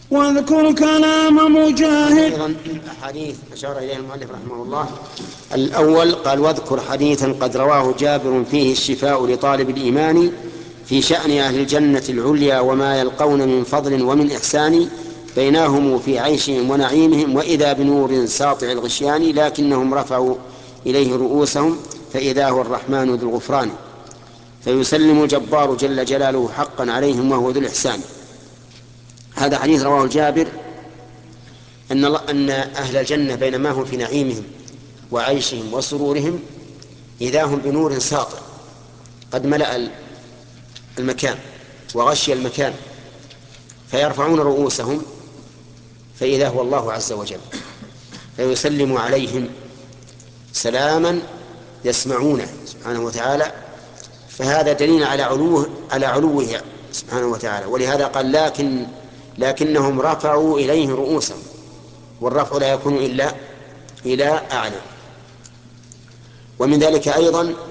واذكر كلام مجاهد. أيضا حديث أشار إليه المؤلف رحمه الله. الأول قال: واذكر حديثا قد رواه جابر فيه الشفاء لطالب الإيمان في شأن أهل الجنة العليا وما يلقون من فضل ومن إحسان، بينهم في عيشهم ونعيمهم وإذا بنور ساطع الغشيان، لكنهم رفعوا إليه رؤوسهم فإذا هو الرحمن ذو الغفران، فيسلم الجبار جل جلاله حقا عليهم وهو ذو الإحسان. هذا حديث رواه جابر أن أهل الجنة بينما هم في نعيمهم وعيشهم وسرورهم إذا هم بنور ساطع قد ملأ المكان وغشي المكان، فيرفعون رؤوسهم فإذا هو الله عز وجل، فيسلم عليهم سلاما يسمعونه سبحانه وتعالى. فهذا دليل على علوه سبحانه وتعالى. ولهذا قال: لكنهم رفعوا إليه رؤوسهم، والرفع لا يكون إلا إلى أعلى. ومن ذلك أيضا